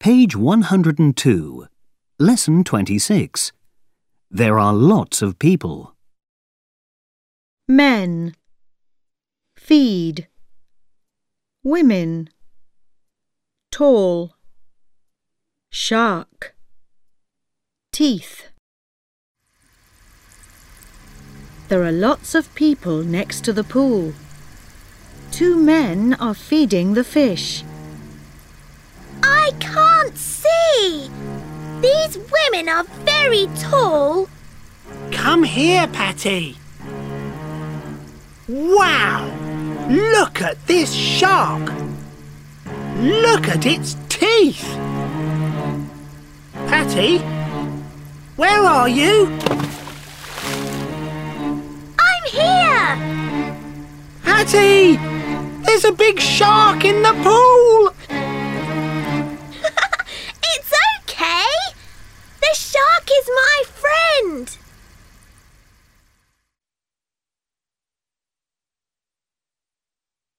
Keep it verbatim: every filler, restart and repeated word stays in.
Page one hundred two. Lesson twenty-six. There are lots of people. Men. Feed. Women. Tall. Shark. Teeth. There are lots of people next to the pool. Two men are feeding the fish. I can't see. These women are very tall. Come here, Patty. Wow! Look at this shark. Look at its teeth. Patty, where are you? I'm here. Patty, there's a big shark in the pool.